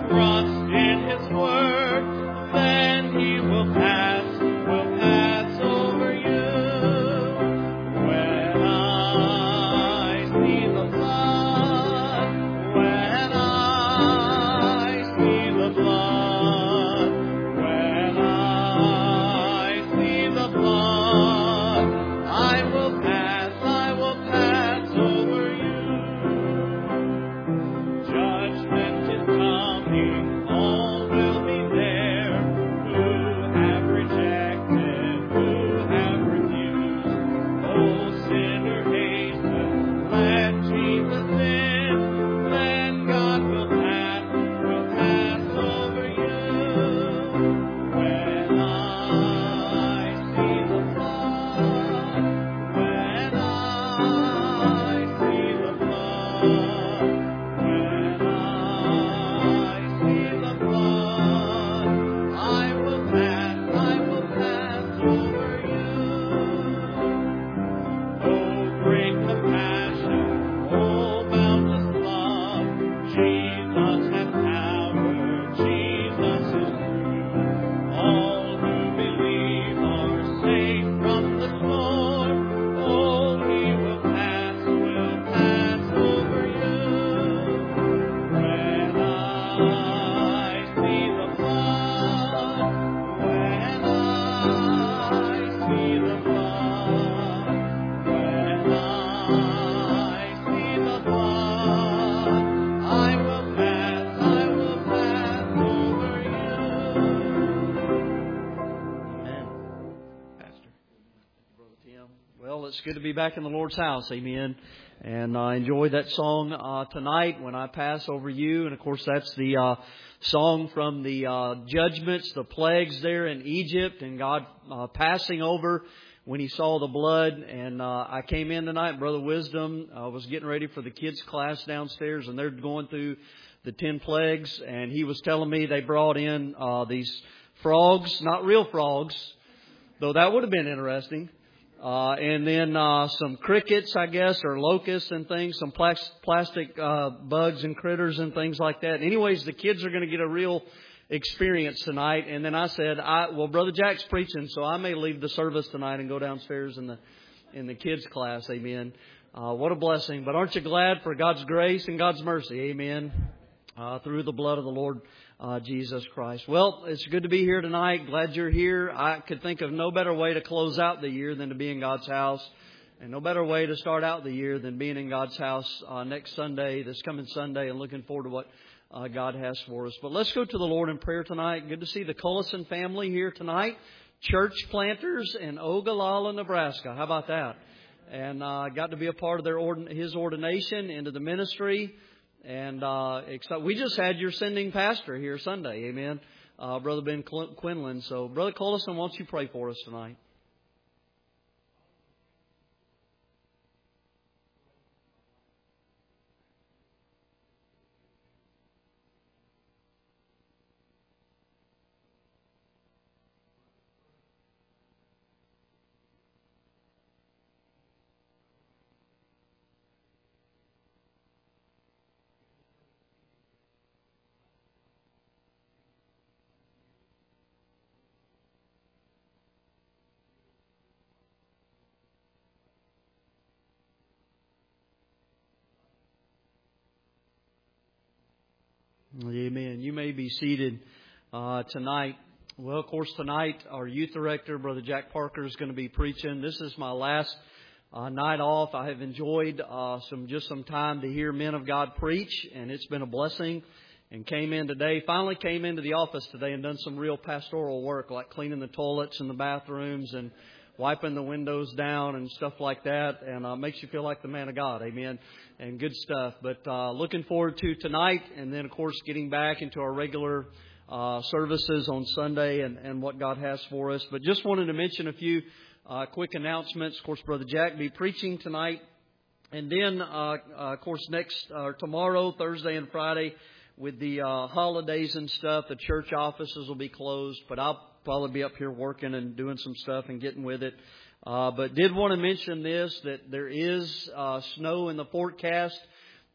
trust in His word, then He will pass over you. When I see the blood, when I see the blood, when I see the blood, I will pass over you. Judgment is coming, all will be there who have rejected, who have refused. Oh, sinner, hasten, let Jesus in, then God will pass over you. When I see the blood, when I see the blood, when I see the blood, I will pass over you. Oh, great compassion, oh, boundless love, Jesus has power, Jesus is true. All who believe are safe from the storm. Oh, He will pass over you. When I see the blood, when I see the blood, when I see the blood, I will pass over you. Amen. Pastor. Brother Tim. Well, it's good to be back in the Lord's house. Amen. And I enjoyed that song tonight, When I Pass Over You. And, of course, that's the song from the judgments, the plagues there in Egypt, and God passing over when He saw the blood. And I came in tonight, Brother Wisdom was getting ready for the kids' class downstairs, and they're going through the 10 plagues. And he was telling me they brought in these frogs, not real frogs, though that would have been interesting. And then some crickets, I guess, or locusts and things, some plastic bugs and critters and things like that. Anyways, the kids are going to get a real experience tonight. And then I said, well, Brother Jack's preaching, so I may leave the service tonight and go downstairs in the kids' class. Amen. What a blessing. But aren't you glad for God's grace and God's mercy? Amen. Through the blood of the Lord Jesus Christ. Well, it's good to be here tonight. Glad you're here. I could think of no better way to close out the year than to be in God's house. And no better way to start out the year than being in God's house next Sunday, this coming Sunday, and looking forward to what God has for us. But let's go to the Lord in prayer tonight. Good to see the Cullison family here tonight. Church planters in Ogallala, Nebraska. How about that? And got to be a part of his ordination into the ministry. And we just had your sending pastor here Sunday. Amen. Brother Ben Quinlan. So, Brother Cullison, why don't you pray for us tonight? Amen. You may be seated tonight. Well, of course, tonight our youth director, Brother Jack Parker, is going to be preaching. This is my last night off. I have enjoyed some time to hear men of God preach, and it's been a blessing. And finally came into the office today and done some real pastoral work, like cleaning the toilets and the bathrooms and wiping the windows down and stuff like that. And makes you feel like the man of God. Amen. And good stuff. But looking forward to tonight, and then, of course, getting back into our regular services on Sunday and what God has for us. But just wanted to mention a few quick announcements. Of course, Brother Jack will be preaching tonight. And then, of course, tomorrow, Thursday and Friday, with the holidays and stuff, the church offices will be closed. But I'll probably be up here working and doing some stuff and getting with it. But did want to mention this, that there is snow in the forecast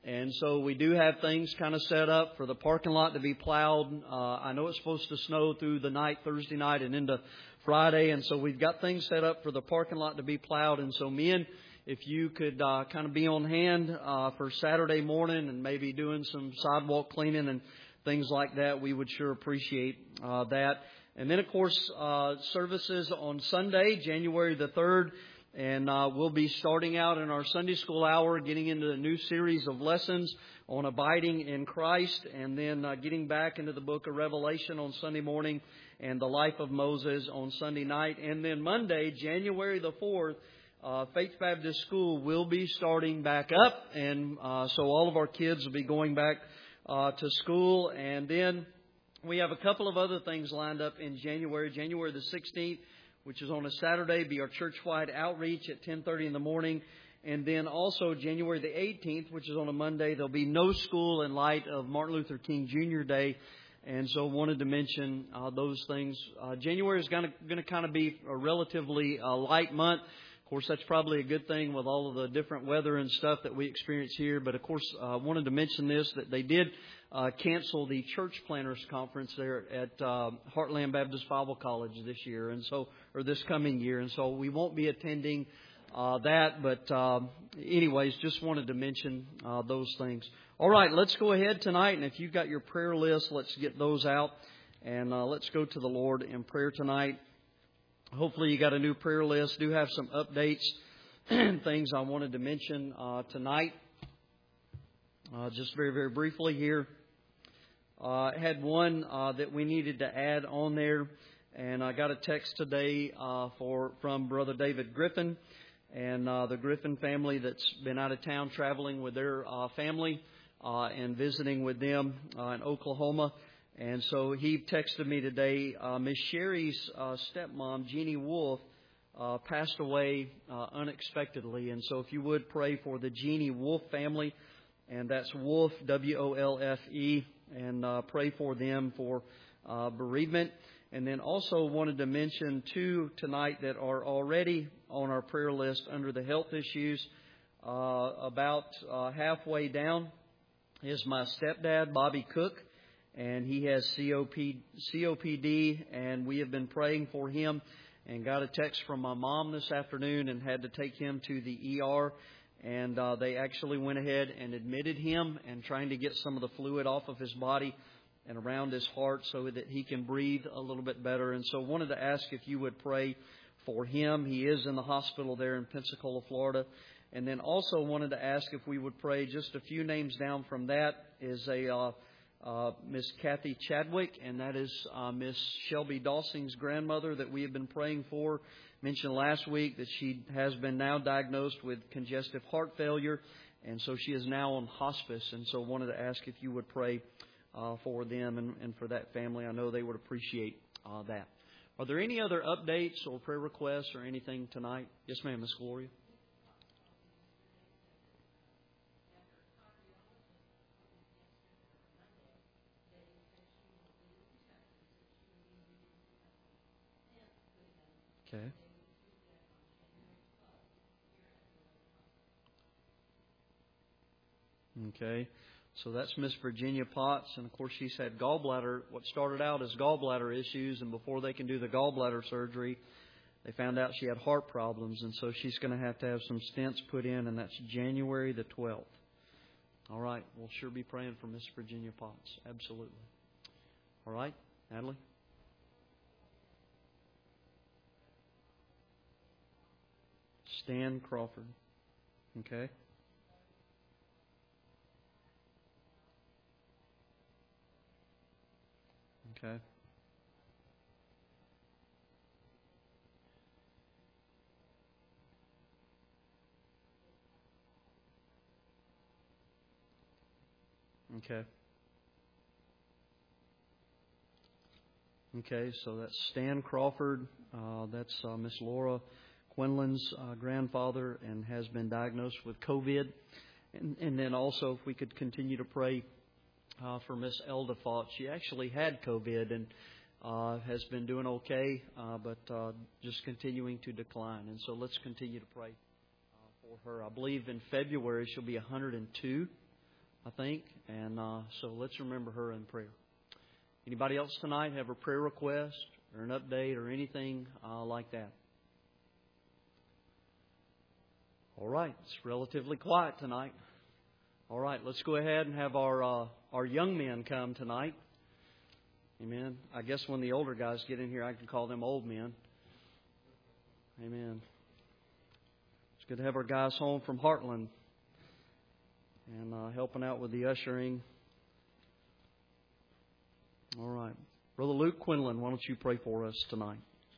And so we do have things kind of set up for the parking lot to be plowed. I know it's supposed to snow through the night, Thursday night and into Friday. And so we've got things set up for the parking lot to be plowed. And so men, if you could kind of be on hand for Saturday morning and maybe doing some sidewalk cleaning and things like that, we would sure appreciate that. And then, of course, services on Sunday, January the 3rd. And we'll be starting out in our Sunday school hour, getting into a new series of lessons on abiding in Christ, and then getting back into the book of Revelation on Sunday morning and the life of Moses on Sunday night. And then Monday, January the 4th, Faith Baptist School will be starting back up. And so all of our kids will be going back to school. And then we have a couple of other things lined up in January. January the 16th. Which is on a Saturday, be our church-wide outreach at 10:30 in the morning. And then also January the 18th, which is on a Monday, there'll be no school in light of Martin Luther King Jr. Day. And so wanted to mention those things. January is going to kind of be a relatively light month. Of course, that's probably a good thing with all of the different weather and stuff that we experience here. But, of course, I wanted to mention this, that they did cancel the Church Planners Conference there at Heartland Baptist Bible College this year, and so, or this coming year. And so we won't be attending that. But anyways, just wanted to mention those things. All right, let's go ahead tonight. And if you've got your prayer list, let's get those out. And let's go to the Lord in prayer tonight. Hopefully you got a new prayer list. Do have some updates and things I wanted to mention tonight. Just very, very briefly here. I had one that we needed to add on there. And I got a text today from Brother David Griffin and the Griffin family that's been out of town traveling with their family and visiting with them in Oklahoma. And so he texted me today, Miss Sherry's stepmom, Jeannie Wolf, passed away unexpectedly. And so if you would pray for the Jeannie Wolf family, and that's Wolf, W-O-L-F-E, and pray for them for bereavement. And then also wanted to mention two tonight that are already on our prayer list under the health issues. About halfway down is my stepdad, Bobby Cook. And he has COPD, and we have been praying for him. And got a text from my mom this afternoon and had to take him to the ER. And they actually went ahead and admitted him and trying to get some of the fluid off of his body and around his heart so that he can breathe a little bit better. And so wanted to ask if you would pray for him. He is in the hospital there in Pensacola, Florida. And then also wanted to ask if we would pray. Just a few names down from that is Miss Kathy Chadwick, and that is Miss Shelby Dawsing's grandmother that we have been praying for. Mentioned last week that she has been now diagnosed with congestive heart failure, and so she is now on hospice. And so wanted to ask if you would pray for them and for that family. I know they would appreciate that. Are there any other updates or prayer requests or anything tonight? Yes, ma'am, Miss Gloria. Okay. Okay. So that's Miss Virginia Potts, and of course she's had gallbladder. What started out as gallbladder issues, and before they can do the gallbladder surgery, they found out she had heart problems, and so she's going to have some stents put in, and that's January the 12th. All right. We'll sure be praying for Miss Virginia Potts. Absolutely. All right, Natalie. Stan Crawford. Okay. Okay. Okay. Okay, so that's Stan Crawford. That's Miss Laura Quinlan's grandfather and has been diagnosed with COVID. And then also, if we could continue to pray for Miss Elda Fott. She actually had COVID and has been doing okay, but just continuing to decline. And so let's continue to pray for her. I believe in February she'll be 102. I think. And so let's remember her in prayer. Anybody else tonight have a prayer request or an update or anything like that? All right, it's relatively quiet tonight. All right, let's go ahead and have our young men come tonight. Amen. I guess when the older guys get in here, I can call them old men. Amen. It's good to have our guys home from Heartland and helping out with the ushering. All right. Brother Luke Quinlan, why don't you pray for us tonight?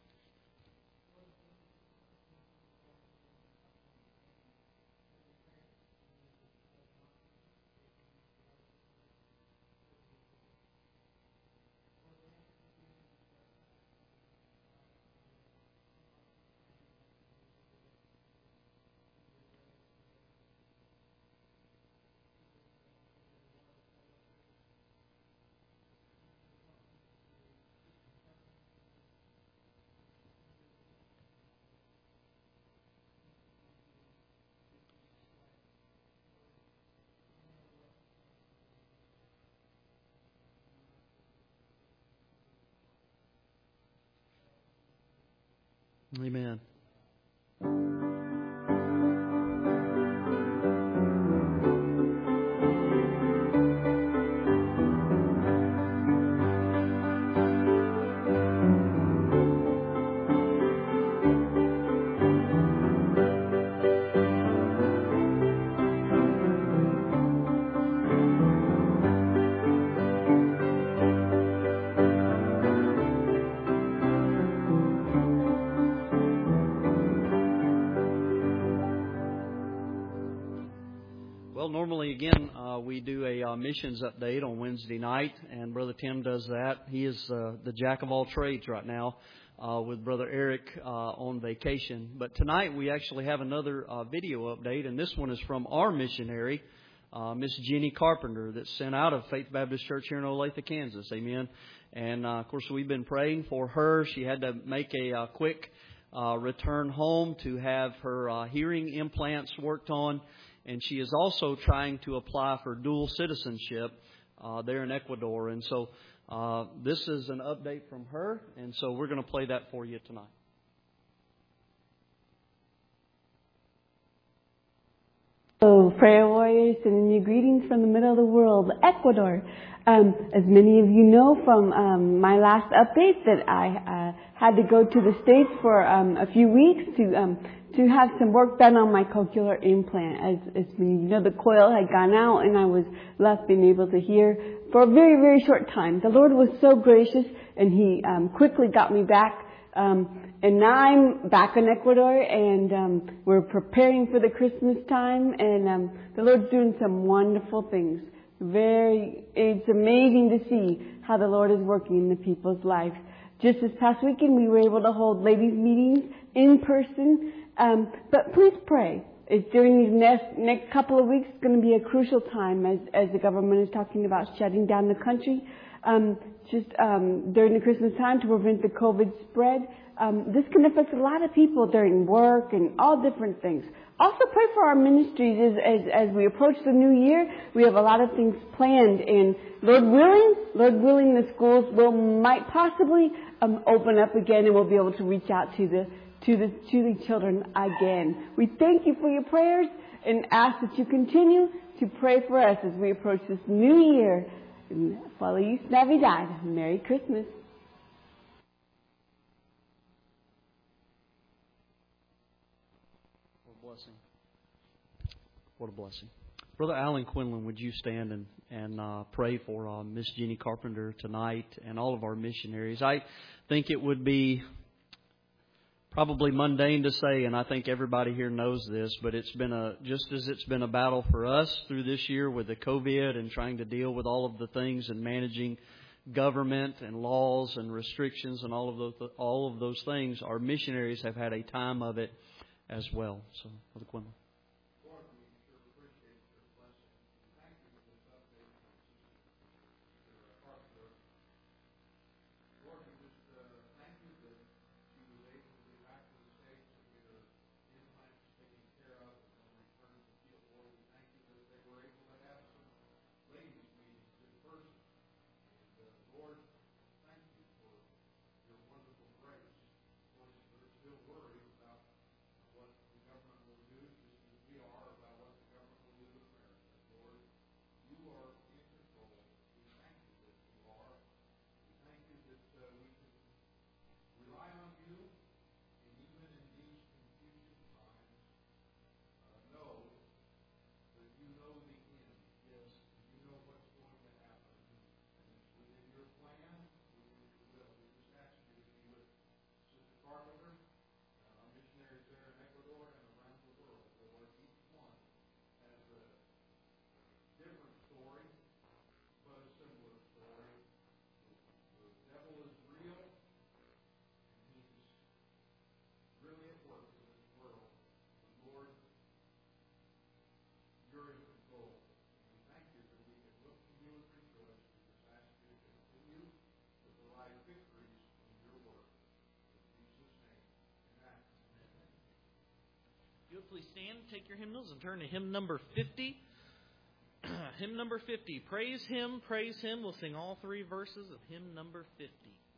Amen. Normally, again, we do a missions update on Wednesday night, and Brother Tim does that. He is the jack of all trades right now with Brother Eric on vacation. But tonight we actually have another video update, and this one is from our missionary, Miss Jenny Carpenter, that's sent out of Faith Baptist Church here in Olathe, Kansas. Amen. And, of course, we've been praying for her. She had to make a quick return home to have her hearing implants worked on. And she is also trying to apply for dual citizenship there in Ecuador. And so this is an update from her. And so we're going to play that for you tonight. So, prayer warriors, sending you greetings from the middle of the world, Ecuador. As many of you know from my last update that I had to go to the States for a few weeks to have some work done on my cochlear implant. As many of you know, the coil had gone out and I was left being able to hear for a very, very short time. The Lord was so gracious and He quickly got me back. And now I'm back in Ecuador and we're preparing for the Christmas time and the Lord's doing some wonderful things. It's amazing to see how the Lord is working in the people's lives. Just this past weekend we were able to hold ladies' meetings in person. But please pray. It's during these next couple of weeks, it's going to be a crucial time as the government is talking about shutting down the country. During the Christmas time to prevent the COVID spread. This can affect a lot of people during work and all different things. Also pray for our ministries as we approach the new year. We have a lot of things planned and Lord willing, the schools might possibly open up again and we'll be able to reach out to the children again. We thank you for your prayers and ask that you continue to pray for us as we approach this new year. Feliz Navidad. Merry Christmas. What a blessing. What a blessing. Brother Alan Quinlan, would you stand and pray for Miss Jenny Carpenter tonight and all of our missionaries? I think it would be probably mundane to say, and I think everybody here knows this, but it's been just as it's been a battle for us through this year with the COVID and trying to deal with all of the things and managing government and laws and restrictions and all of those things. Our missionaries have had a time of it as well. So, Brother Quinlan. please stand, take your hymnals, and turn to hymn number 50. Hymn number 50. Praise Him, praise Him. We'll sing all three verses of hymn number 50.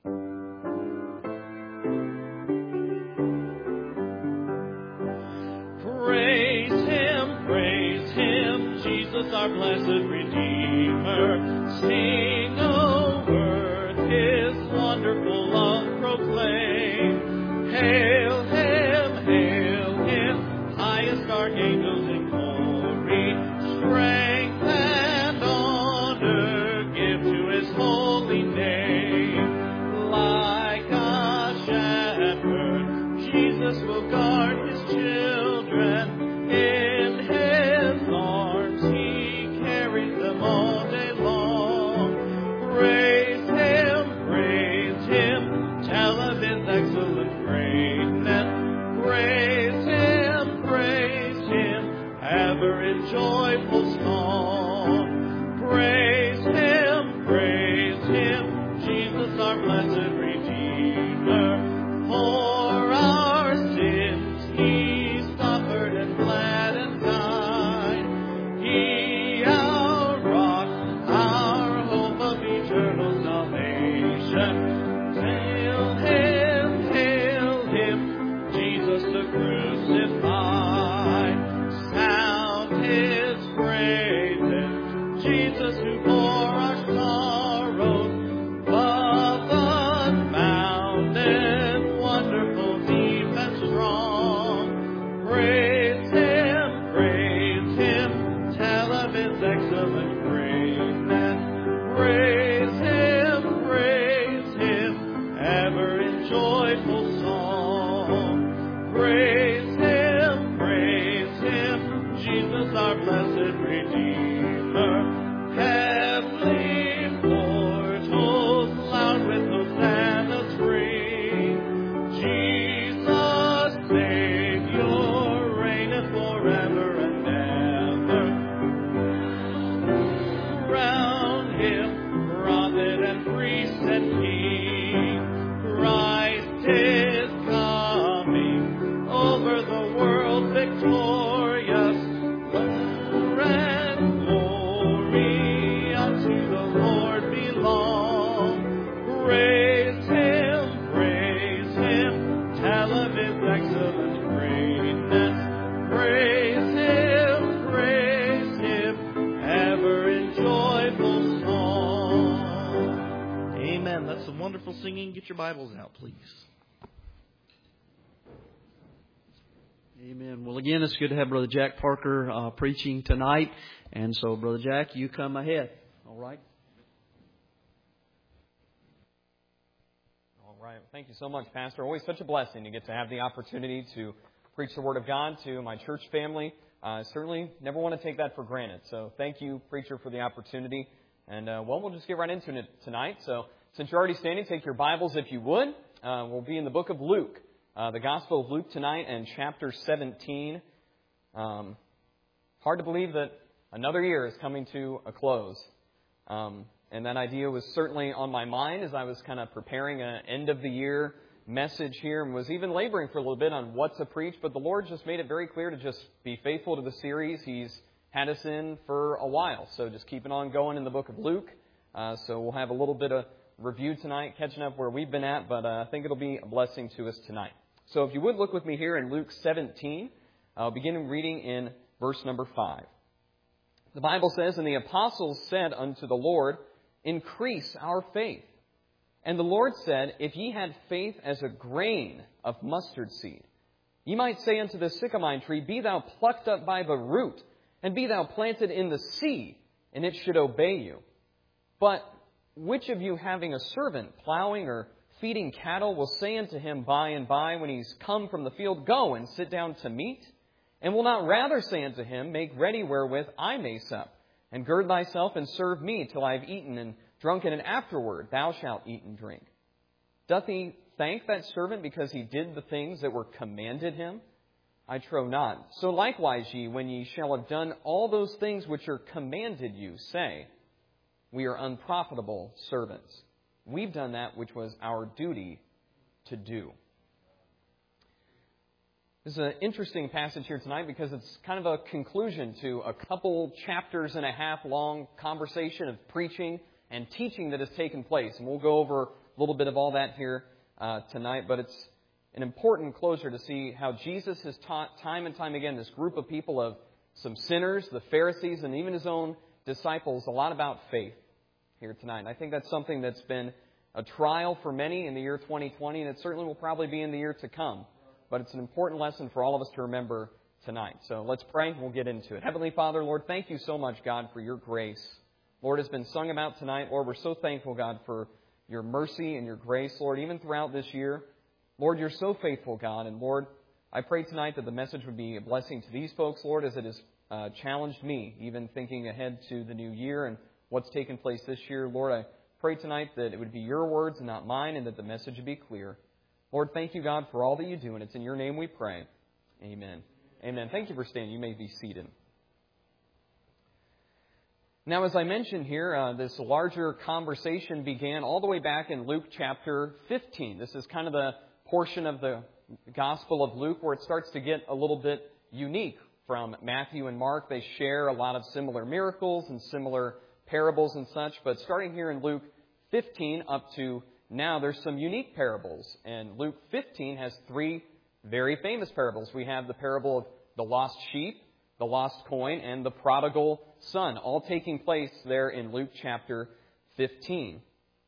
Praise Him, Jesus our blessed Redeemer. Sing, O earth, His wonderful love proclaim. Hail Him, highest archangels in glory. Strength and honor give to His holy name. Like a shepherd, Jesus will guard His children. In His arms He carries them all day long. Praise Him, tell of His excellent greatness. Praise Him, ever in joyful song. Praise Him, Jesus our blessed Redeemer. For our sins He suffered and bled and died. He our rock, our hope of eternal salvation. Hail Him, Jesus the crucified. Sound His praises, Jesus who bore our sorrows. Love unbounded, wonderful, deep and strong. Praise Him, tell of His excellent greatness. Praise Him, ever in joyful song. Praise Him, Jesus our blessed Redeemer. Heavenly portals loud with hosannas ring. Jesus Savior reigneth forever and ever. Round Him, prophet and priest and king, Christ is coming over the world victorious. Power and glory unto the Lord belong. Praise Him, tell of His excellent greatness. Praise Him, ever in joyful song. Amen. That's some wonderful singing. Get your Bibles out, please. Amen. Well, again, it's good to have Brother Jack Parker preaching tonight. And so, Brother Jack, you come ahead. All right? All right. Thank you so much, Pastor. Always such a blessing to get to have the opportunity to preach the Word of God to my church family. Certainly never want to take that for granted. So thank you, preacher, for the opportunity. And, we'll just get right into it tonight. So since you're already standing, take your Bibles if you would. We'll be in the book of Luke. The Gospel of Luke tonight and chapter 17. Hard to believe that another year is coming to a close. And that idea was certainly on my mind as I was kind of preparing an end of the year message here and was even laboring for a little bit on what to preach. But the Lord just made it very clear to just be faithful to the series He's had us in for a while. So just keeping on going in the book of Luke. So we'll have a little bit of review tonight, catching up where we've been at. But I think it'll be a blessing to us tonight. So if you would look with me here in Luke 17, I'll begin reading in verse number 5. The Bible says, "And the apostles said unto the Lord, Increase our faith. And the Lord said, If ye had faith as a grain of mustard seed, ye might say unto the sycamore tree, Be thou plucked up by the root, and be thou planted in the sea, and it should obey you. But which of you having a servant plowing or feeding cattle will say unto him by and by, when he's come from the field, Go and sit down to meat? And will not rather say unto him, Make ready wherewith I may sup, and gird thyself and serve me till I have eaten and drunken, and afterward thou shalt eat and drink? Doth he thank that servant because he did the things that were commanded him? I trow not. So likewise ye, when ye shall have done all those things which are commanded you, say, We are unprofitable servants. We've done that which was our duty to do." This is an interesting passage here tonight because it's kind of a conclusion to a couple chapters and a half long conversation of preaching and teaching that has taken place. And we'll go over a little bit of all that here tonight, but it's an important closure to see how Jesus has taught time and time again this group of people of some sinners, the Pharisees, and even His own disciples, a lot about faith here tonight. And I think that's something that's been a trial for many in the year 2020, and it certainly will probably be in the year to come. But it's an important lesson for all of us to remember tonight. So let's pray and we'll get into it. Heavenly Father, Lord, thank you so much, God, for your grace. Lord, has been sung about tonight. Lord, we're so thankful, God, for your mercy and your grace, Lord, even throughout this year. Lord, you're so faithful, God. And Lord, I pray tonight that the message would be a blessing to these folks, Lord, as it has challenged me, even thinking ahead to the new year and what's taken place this year. Lord, I pray tonight that it would be your words and not mine, and that the message would be clear. Lord, thank you, God, for all that you do, and it's in your name we pray. Amen. Amen. Thank you for standing. You may be seated. Now, as I mentioned here, this larger conversation began all the way back in Luke chapter 15. This is kind of the portion of the Gospel of Luke where it starts to get a little bit unique from Matthew and Mark. They share a lot of similar miracles and similar parables and such, but starting here in Luke 15 up to now, there's some unique parables. And Luke 15 has three very famous parables. We have the parable of the lost sheep, the lost coin, and the prodigal son, all taking place there in Luke chapter 15.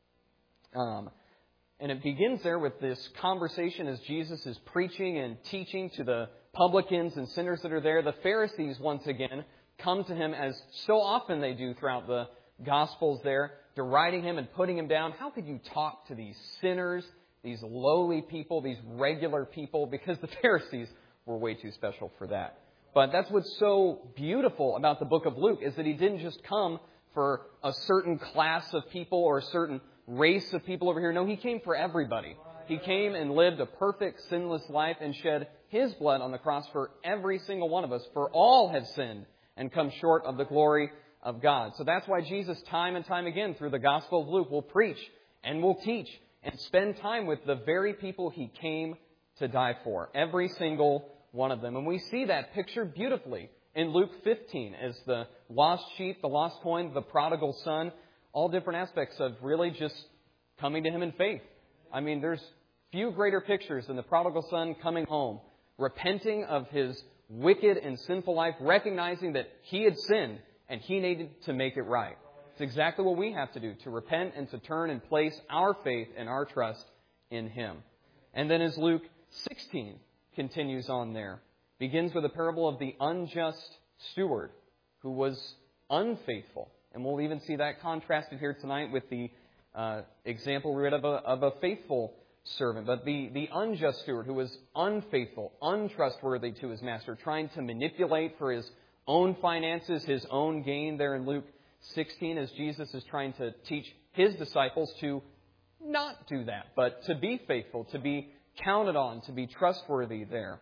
And it begins there with this conversation as Jesus is preaching and teaching to the publicans and sinners that are there. The Pharisees, once again, come to him, as so often they do throughout the Gospels there, deriding him and putting him down. How could you talk to these sinners, these lowly people, these regular people? Because the Pharisees were way too special for that. But that's what's so beautiful about the book of Luke, is that he didn't just come for a certain class of people or a certain race of people over here. No, he came for everybody. He came and lived a perfect, sinless life and shed his blood on the cross for every single one of us. For all have sinned and come short of the glory of God. So that's why Jesus, time and time again, through the Gospel of Luke, will preach and will teach and spend time with the very people he came to die for. Every single one of them. And we see that pictured beautifully in Luke 15 as the lost sheep, the lost coin, the prodigal son, all different aspects of really just coming to him in faith. I mean, there's few greater pictures than the prodigal son coming home, repenting of his wicked and sinful life, recognizing that he had sinned and he needed to make it right. It's exactly what we have to do, to repent and to turn and place our faith and our trust in him. And then as Luke 16 continues on there, begins with a parable of the unjust steward who was unfaithful. And we'll even see that contrasted here tonight with the example we read of a faithful servant. But the unjust steward who was unfaithful, untrustworthy to his master, trying to manipulate for his own finances, his own gain there in Luke 16, as Jesus is trying to teach his disciples to not do that, but to be faithful, to be counted on, to be trustworthy there.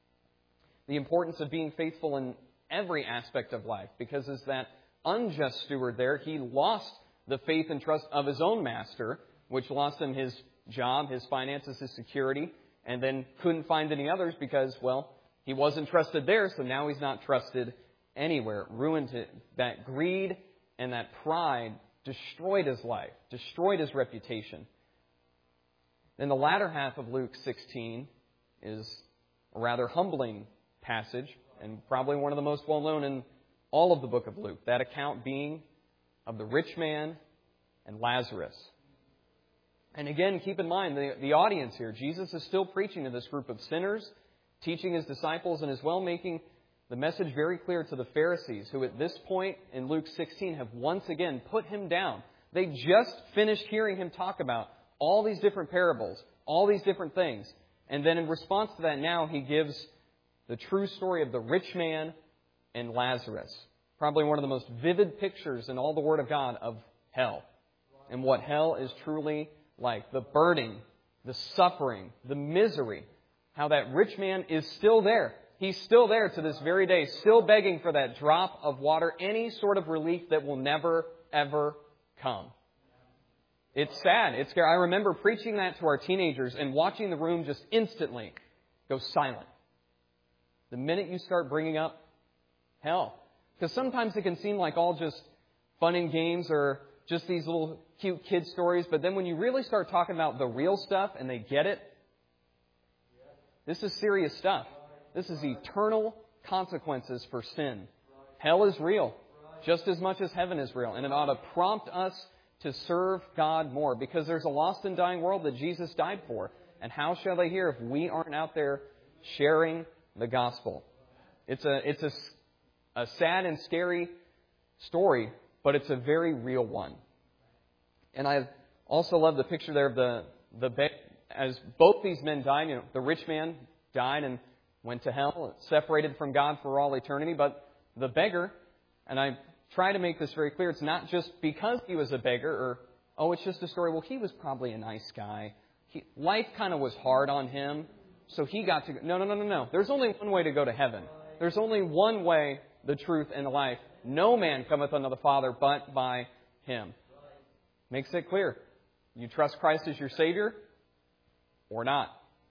The importance of being faithful in every aspect of life, because as that unjust steward there, he lost the faith and trust of his own master, which lost him his job, his finances, his security, and then couldn't find any others because, well, he wasn't trusted there, so now he's not trusted anywhere. Ruined it. That greed and that pride destroyed his life, destroyed his reputation. Then the latter half of Luke 16 is a rather humbling passage, and probably one of the most well-known in all of the book of Luke. That account being of the rich man and Lazarus. And again, keep in mind the audience here. Jesus is still preaching to this group of sinners, teaching his disciples, and as well making the message very clear to the Pharisees, who at this point in Luke 16 have once again put him down. They just finished hearing him talk about all these different parables, all these different things. And then in response to that, now he gives the true story of the rich man and Lazarus. Probably one of the most vivid pictures in all the Word of God of hell. And what hell is truly like. The burning, the suffering, the misery. How that rich man is still there. He's still there to this very day, still begging for that drop of water, any sort of relief that will never, ever come. It's sad. It's scary. I remember preaching that to our teenagers and watching the room just instantly go silent. the minute you start bringing up hell. Because sometimes it can seem like all just fun and games or just these little cute kid stories. But then when you really start talking about the real stuff and they get it, this is serious stuff. This is eternal consequences for sin. Hell is real, just as much as heaven is real. And it ought to prompt us to serve God more, because there's a lost and dying world that Jesus died for. And how shall they hear if we aren't out there sharing the gospel? It's a sad and scary story, but it's a very real one. And I also love the picture there of as both these men died. You know, the rich man died and went to hell, separated from God for all eternity. But the beggar, and I try to make this very clear, it's not just because he was a beggar or, it's just a story. Well, he was probably a nice guy. Life kind of was hard on him, so he got to go. No. There's only one way to go to heaven. There's only one way, the truth, and the life. No man cometh unto the Father but by Him. Makes it clear. You trust Christ as your Savior or not.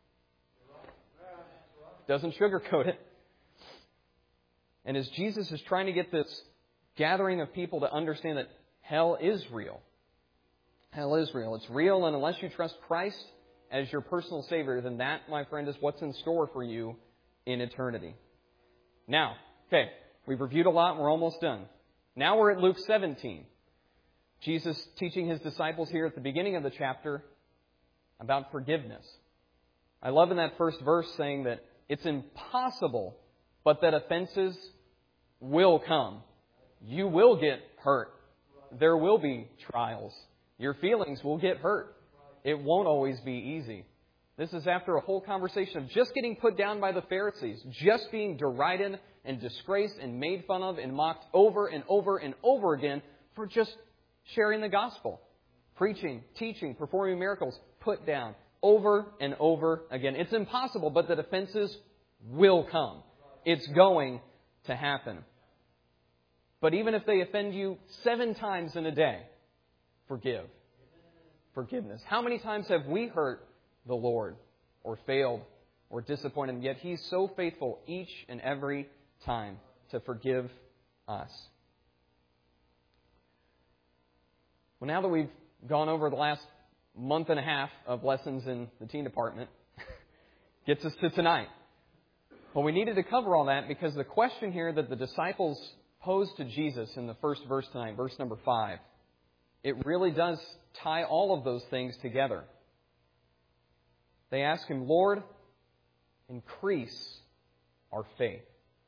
Doesn't sugarcoat it. And as Jesus is trying to get this gathering of people to understand that hell is real. Hell is real. It's real, and unless you trust Christ as your personal Savior, then that, my friend, is what's in store for you in eternity. Now, okay, we've reviewed a lot and we're almost done. Now we're at Luke 17. Jesus teaching His disciples here at the beginning of the chapter about forgiveness. I love in that first verse saying that it's impossible, but that offenses will come. You will get hurt. There will be trials. Your feelings will get hurt. It won't always be easy. This is after a whole conversation of just getting put down by the Pharisees, just being derided and disgraced and made fun of and mocked over and over and over again for just sharing the gospel, preaching, teaching, performing miracles, put down over and over again. It's impossible, but that offenses will come. It's going to happen. But even if they offend you 7 times in a day, forgive. Forgiveness. How many times have we hurt the Lord or failed or disappointed Him? Yet He's so faithful each and every time to forgive us. Well, now that we've gone over the last month and a half of lessons in the teen department, gets us to tonight. Well, we needed to cover all that because the question here that the disciples posed to Jesus in the first verse tonight, verse number 5, it really does tie all of those things together. They ask Him, Lord, increase our faith.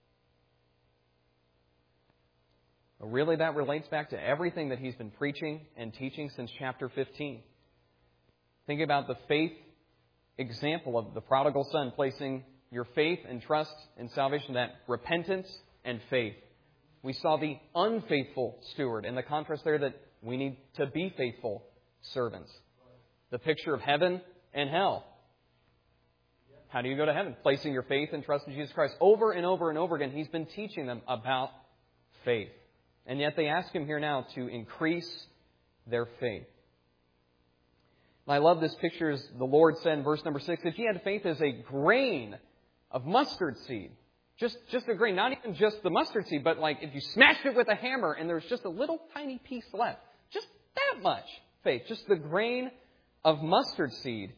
Well, really, that relates back to everything that He's been preaching and teaching since chapter 15. Think about the faith example of the prodigal son, placing your faith and trust in salvation, that repentance and faith. We saw the unfaithful steward and the contrast there that we need to be faithful servants. The picture of heaven and hell. How do you go to heaven? Placing your faith and trust in Jesus Christ. Over and over and over again, He's been teaching them about faith. And yet they ask Him here now to increase their faith. And I love this picture as the Lord said in verse number 6, if ye had faith as a grain of mustard seed, just a grain, not even just the mustard seed, but like if you smashed it with a hammer and there's just a little tiny piece left, just that much faith, just the grain of mustard seed,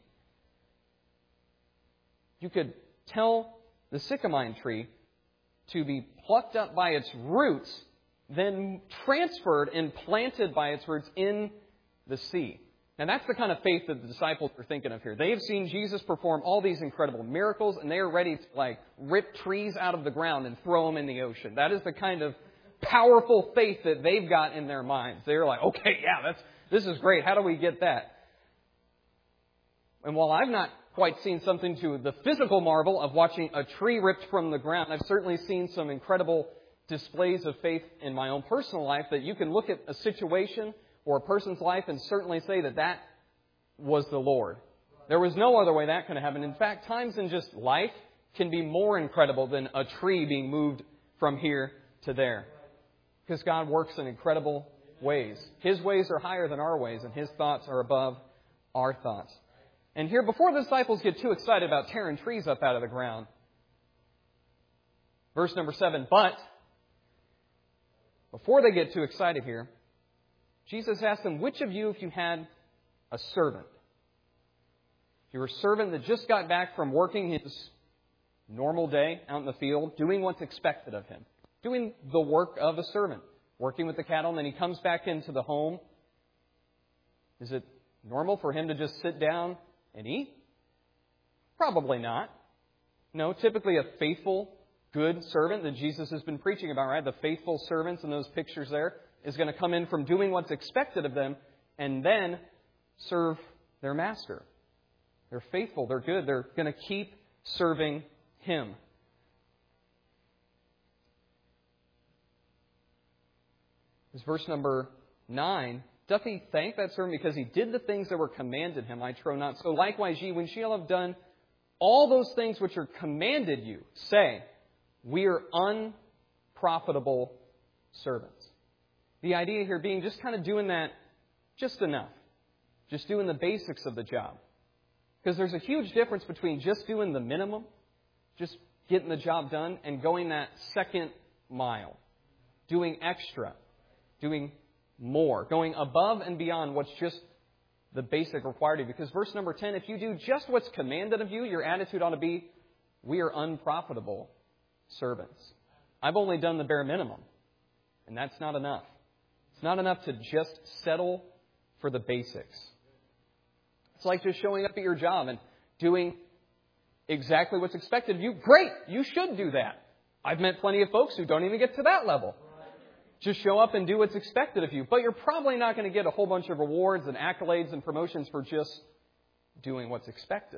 you could tell the sycamine tree to be plucked up by its roots, then transferred and planted by its roots in the sea. Now that's the kind of faith that the disciples are thinking of here. They have seen Jesus perform all these incredible miracles, and they are ready to rip trees out of the ground and throw them in the ocean. That is the kind of powerful faith that they've got in their minds. They're like, okay, yeah, this is great. How do we get that? And while I've not quite seen something to the physical marvel of watching a tree ripped from the ground, I've certainly seen some incredible displays of faith in my own personal life that you can look at a situation or a person's life and certainly say that was the Lord. There was no other way that could have happened. In fact, times in just life can be more incredible than a tree being moved from here to there. Because God works in incredible ways. His ways are higher than our ways, and His thoughts are above our thoughts. And here, before the disciples get too excited about tearing trees up out of the ground, Verse number 7, but before they get too excited here, Jesus asked them, which of you, if you had a servant, if you were a servant that just got back from working his normal day out in the field, doing what's expected of him, doing the work of a servant, working with the cattle, and then he comes back into the home, is it normal for him to just sit down and eat? Probably not. No, typically a faithful, good servant that Jesus has been preaching about, right? The faithful servants in those pictures there is going to come in from doing what's expected of them and then serve their master. They're faithful. They're good. They're going to keep serving him. This is verse number 9. Doth he thank that servant because he did the things that were commanded him? I trow not. So likewise ye, when ye shall have done all those things which are commanded you, say, we are unprofitable servants. The idea here being just kind of doing that just enough. Just doing the basics of the job. Because there's a huge difference between just doing the minimum, just getting the job done, and going that second mile. Doing extra. Doing more. Going above and beyond what's just the basic required of you. Because verse number 10, if you do just what's commanded of you, your attitude ought to be, we are unprofitable servants. I've only done the bare minimum. And that's not enough. It's not enough to just settle for the basics. It's like just showing up at your job and doing exactly what's expected of you. Great! You should do that. I've met plenty of folks who don't even get to that level. Just show up and do what's expected of you. But you're probably not going to get a whole bunch of rewards and accolades and promotions for just doing what's expected.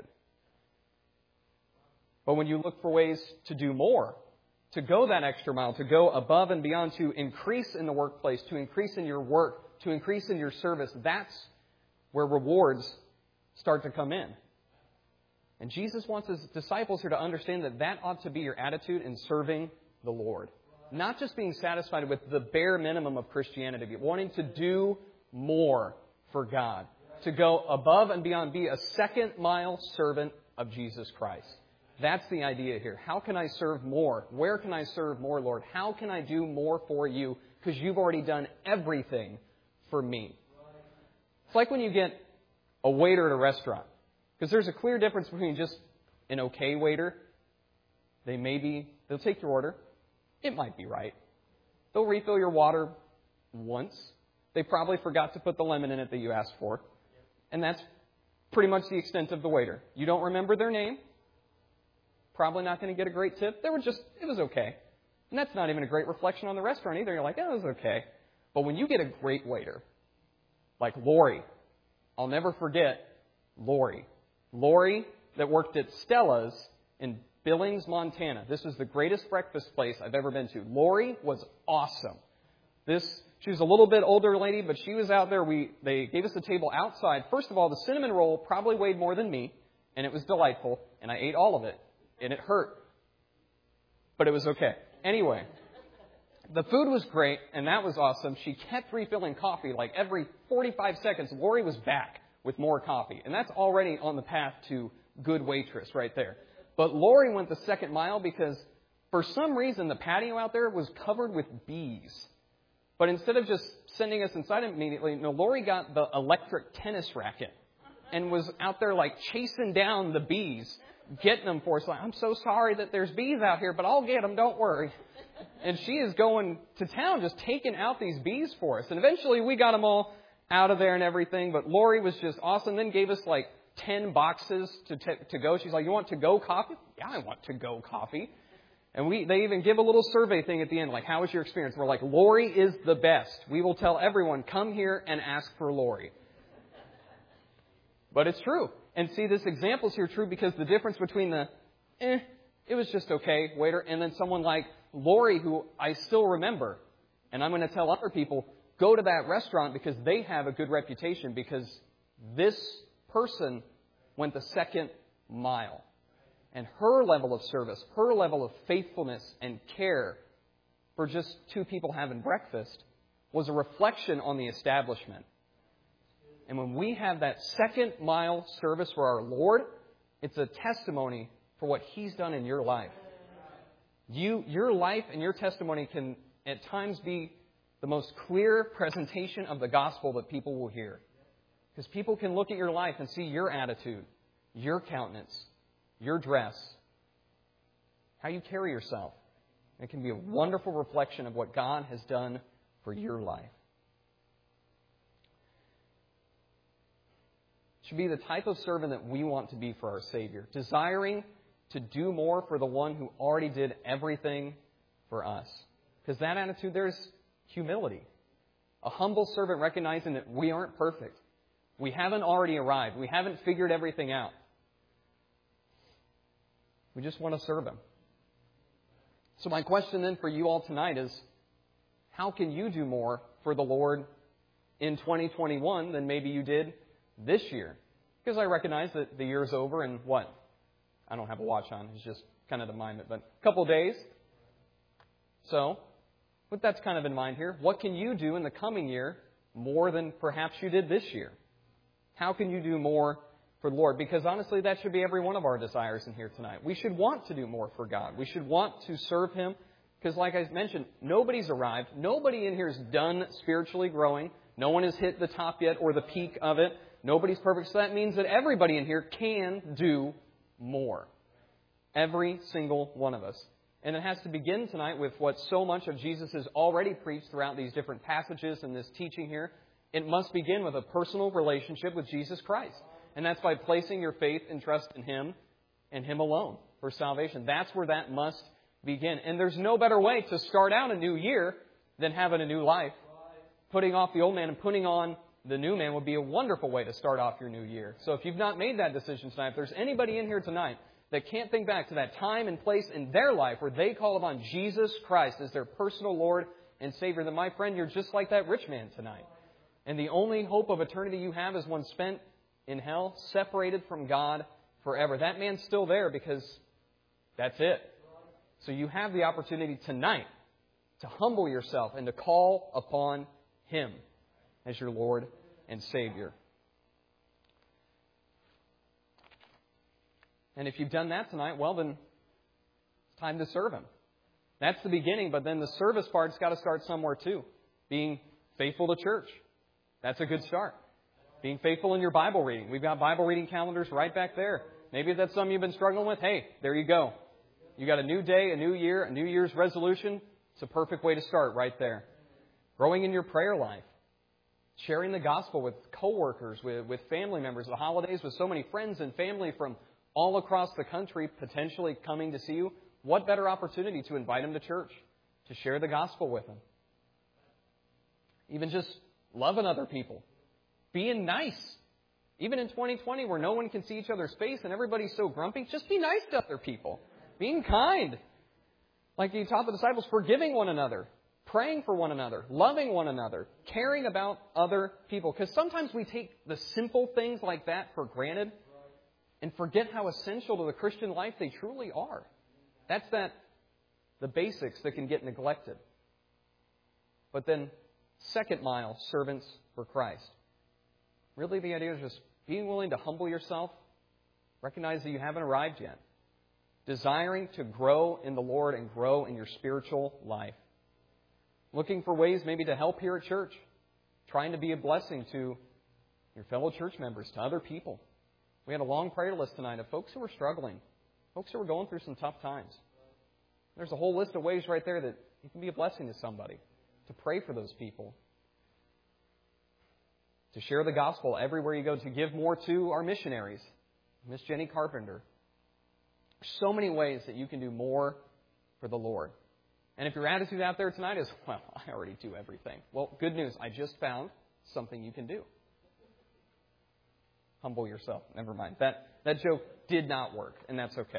But when you look for ways to do more, to go that extra mile, to go above and beyond, to increase in the workplace, to increase in your work, to increase in your service, that's where rewards start to come in. And Jesus wants his disciples here to understand that that ought to be your attitude in serving the Lord. Not just being satisfied with the bare minimum of Christianity, but wanting to do more for God. To go above and beyond, be a second mile servant of Jesus Christ. That's the idea here. How can I serve more? Where can I serve more, Lord? How can I do more for you? Because you've already done everything for me. It's like when you get a waiter at a restaurant. Because there's a clear difference between just an okay waiter. They'll take your order. It might be right. They'll refill your water once. They probably forgot to put the lemon in it that you asked for. And that's pretty much the extent of the waiter. You don't remember their name. Probably not going to get a great tip. It was okay. And that's not even a great reflection on the restaurant either. You're like, it was okay. But when you get a great waiter, like Lori, I'll never forget Lori. Lori that worked at Stella's in Billings, Montana. This was the greatest breakfast place I've ever been to. Lori was awesome. She was a little bit older lady, but she was out there. They gave us a table outside. First of all, the cinnamon roll probably weighed more than me, and it was delightful, and I ate all of it, and it hurt. But it was okay. Anyway, the food was great, and that was awesome. She kept refilling coffee like every 45 seconds. Lori was back with more coffee, and that's already on the path to good waitress right there. But Lori went the second mile because for some reason the patio out there was covered with bees. But instead of just sending us inside immediately, Lori got the electric tennis racket and was out there like chasing down the bees, getting them for us. Like, I'm so sorry that there's bees out here, but I'll get them, don't worry. And she is going to town just taking out these bees for us. And eventually we got them all out of there and everything. But Lori was just awesome. Then gave us like 10 boxes to go. She's like, you want to-go coffee? Yeah, I want to-go coffee. And they even give a little survey thing at the end, like, how was your experience? We're like, Lori is the best. We will tell everyone, come here and ask for Lori. But it's true. And see, this example is here true because the difference between it was just okay, waiter, and then someone like Lori, who I still remember, and I'm going to tell other people, go to that restaurant because they have a good reputation because this person went the second mile. And her level of service, her level of faithfulness and care for just two people having breakfast was a reflection on the establishment. And when we have that second mile service for our Lord, it's a testimony for what He's done in your life. Your life and your testimony can at times be the most clear presentation of the gospel that people will hear. Because people can look at your life and see your attitude, your countenance, your dress, how you carry yourself. It can be a wonderful reflection of what God has done for your life. It should be the type of servant that we want to be for our Savior, desiring to do more for the one who already did everything for us. Because that attitude, there's humility. A humble servant recognizing that we aren't perfect. We haven't already arrived. We haven't figured everything out. We just want to serve Him. So my question then for you all tonight is, how can you do more for the Lord in 2021 than maybe you did this year? Because I recognize that the year's over in what? I don't have a watch on. It's just kind of to mime it, but a couple of days. So, with that's kind of in mind here, what can you do in the coming year more than perhaps you did this year? How can you do more for the Lord? Because honestly, that should be every one of our desires in here tonight. We should want to do more for God. We should want to serve Him. Because like I mentioned, nobody's arrived. Nobody in here is done spiritually growing. No one has hit the top yet or the peak of it. Nobody's perfect. So that means that everybody in here can do more. Every single one of us. And it has to begin tonight with what so much of Jesus has already preached throughout these different passages and this teaching here. It must begin with a personal relationship with Jesus Christ. And that's by placing your faith and trust in Him and Him alone for salvation. That's where that must begin. And there's no better way to start out a new year than having a new life. Putting off the old man and putting on the new man would be a wonderful way to start off your new year. So if you've not made that decision tonight, if there's anybody in here tonight that can't think back to that time and place in their life where they call upon Jesus Christ as their personal Lord and Savior, then my friend, you're just like that rich man tonight. And the only hope of eternity you have is one spent in hell, separated from God forever. That man's still there because that's it. So you have the opportunity tonight to humble yourself and to call upon Him as your Lord and Savior. And if you've done that tonight, well then, it's time to serve Him. That's the beginning, but then the service part's got to start somewhere too. Being faithful to church. That's a good start. Being faithful in your Bible reading. We've got Bible reading calendars right back there. Maybe if that's something you've been struggling with, hey, there you go. You got a new day, a new year, a New Year's resolution. It's a perfect way to start right there. Growing in your prayer life. Sharing the gospel with coworkers, with family members. The holidays with so many friends and family from all across the country potentially coming to see you. What better opportunity to invite them to church, to share the gospel with them. Even just loving other people. Being nice. Even in 2020 where no one can see each other's face and everybody's so grumpy, just be nice to other people. Being kind. Like He taught the disciples, forgiving one another. Praying for one another. Loving one another. Caring about other people. Because sometimes we take the simple things like that for granted and forget how essential to the Christian life they truly are. That's the basics that can get neglected. But then, second mile, servants for Christ. Really, the idea is just being willing to humble yourself, recognize that you haven't arrived yet, desiring to grow in the Lord and grow in your spiritual life, looking for ways maybe to help here at church, trying to be a blessing to your fellow church members, to other people. We had a long prayer list tonight of folks who were struggling, folks who were going through some tough times. There's a whole list of ways right there that you can be a blessing to somebody, to pray for those people, to share the gospel everywhere you go, to give more to our missionaries, Miss Jenny Carpenter. There's so many ways that you can do more for the Lord. And if your attitude out there tonight is, well, I already do everything. Well, good news. I just found something you can do. Humble yourself. Never mind. That joke did not work, and that's okay.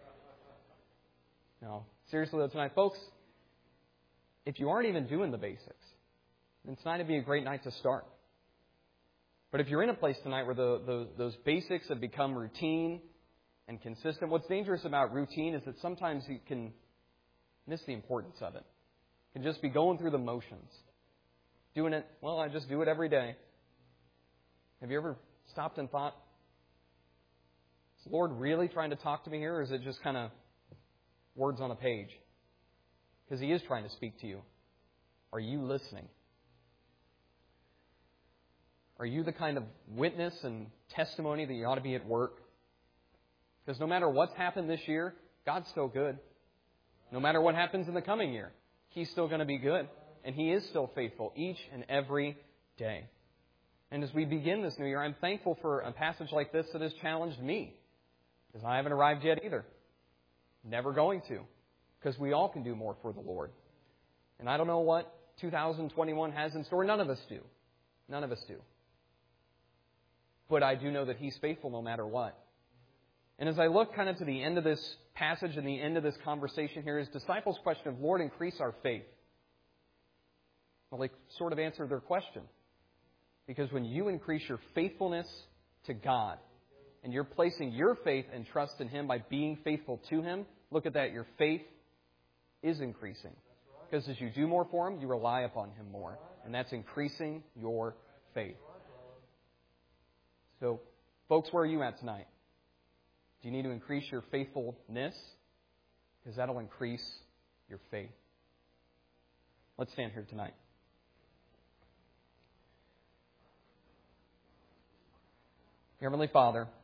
No, seriously though tonight, folks, if you aren't even doing the basics, then tonight would be a great night to start. But if you're in a place tonight where those basics have become routine and consistent, what's dangerous about routine is that sometimes you can miss the importance of it. You can just be going through the motions. Doing it, well, I just do it every day. Have you ever stopped and thought, is the Lord really trying to talk to me here, or is it just kind of words on a page? because He is trying to speak to you. Are you listening? Are you the kind of witness and testimony that you ought to be at work? Because no matter what's happened this year, God's still good. No matter what happens in the coming year, He's still going to be good. And He is still faithful each and every day. And as we begin this new year, I'm thankful for a passage like this that has challenged me. Because I haven't arrived yet either. Never going to. Because we all can do more for the Lord. And I don't know what 2021 has in store. None of us do. None of us do. But I do know that He's faithful no matter what. And as I look kind of to the end of this passage and the end of this conversation here, His disciples' question of, Lord, increase our faith. Well, they sort of answered their question. Because when you increase your faithfulness to God, and you're placing your faith and trust in Him by being faithful to Him, look at that, your faith is increasing. Because as you do more for Him, you rely upon Him more. And that's increasing your faith. So, folks, where are you at tonight? Do you need to increase your faithfulness? Because that'll increase your faith. Let's stand here tonight. Heavenly Father,